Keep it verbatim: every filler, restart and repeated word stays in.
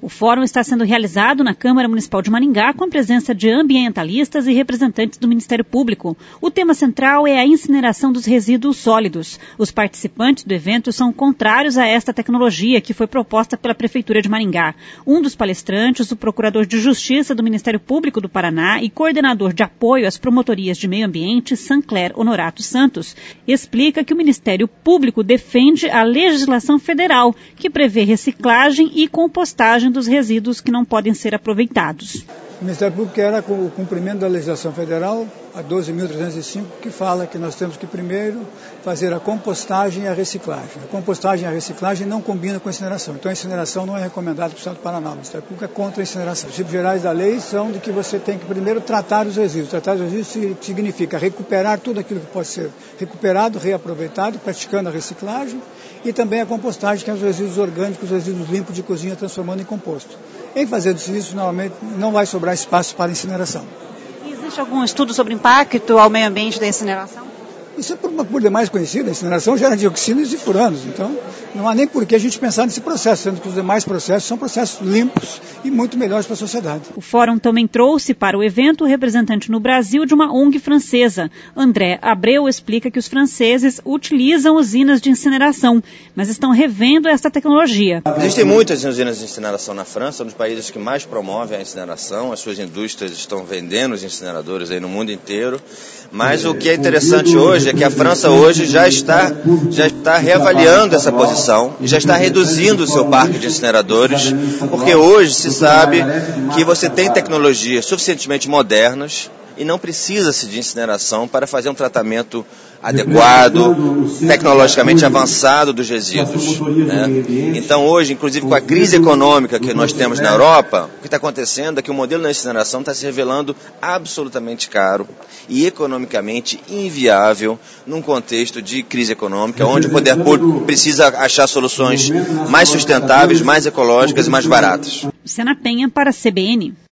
O fórum está sendo realizado na Câmara Municipal de Maringá com a presença de ambientalistas e representantes do Ministério Público. O tema central é a incineração dos resíduos sólidos. Os participantes do evento são contrários a esta tecnologia que foi proposta pela Prefeitura de Maringá. Um dos palestrantes, o Procurador de Justiça do Ministério Público do Paraná e coordenador de apoio às promotorias de meio ambiente, Sancler Honorato Santos, explica que o Ministério Público defende a legislação federal, que prevê reciclagem e compostagem dos resíduos que não podem ser aproveitados. O Ministério Público quer o cumprimento da legislação federal, a doze mil trezentos e cinco, que fala que nós temos que primeiro fazer a compostagem e a reciclagem. A compostagem e a reciclagem não combinam com a incineração. Então a incineração não é recomendada para o Estado do Paraná. O Ministério Público é contra a incineração. Os princípios gerais da lei são de que você tem que primeiro tratar os resíduos. Tratar os resíduos significa recuperar tudo aquilo que pode ser recuperado, reaproveitado, praticando a reciclagem e também a compostagem, que é os resíduos orgânicos, os resíduos limpos de cozinha, transformando em composto. Em fazendo isso, normalmente não vai sobrar espaço para incineração. Existe algum estudo sobre o impacto ao meio ambiente da incineração? Isso é por, por demais conhecido. A incineração gera dioxinas e furanos. Então, não há nem por que a gente pensar nesse processo, sendo que os demais processos são processos limpos e muito melhores para a sociedade. O fórum também trouxe para o evento o representante no Brasil de uma O N G francesa. André Abreu explica que os franceses utilizam usinas de incineração, mas estão revendo esta tecnologia. Existem muitas usinas de incineração na França, um dos países que mais promovem a incineração. As suas indústrias estão vendendo os incineradores aí no mundo inteiro. Mas o que é interessante hoje é que a França hoje já está, já está reavaliando essa posição e já está reduzindo o seu parque de incineradores, porque hoje se sabe que você tem tecnologias suficientemente modernas e não precisa-se de incineração para fazer um tratamento adequado, tecnologicamente avançado dos resíduos, né? Então hoje, inclusive com a crise econômica que nós temos na Europa, o que está acontecendo é que o modelo da incineração está se revelando absolutamente caro e economicamente inviável num contexto de crise econômica, onde o poder público precisa achar soluções mais sustentáveis, mais ecológicas e mais baratas. Luciana Penha para a C B N.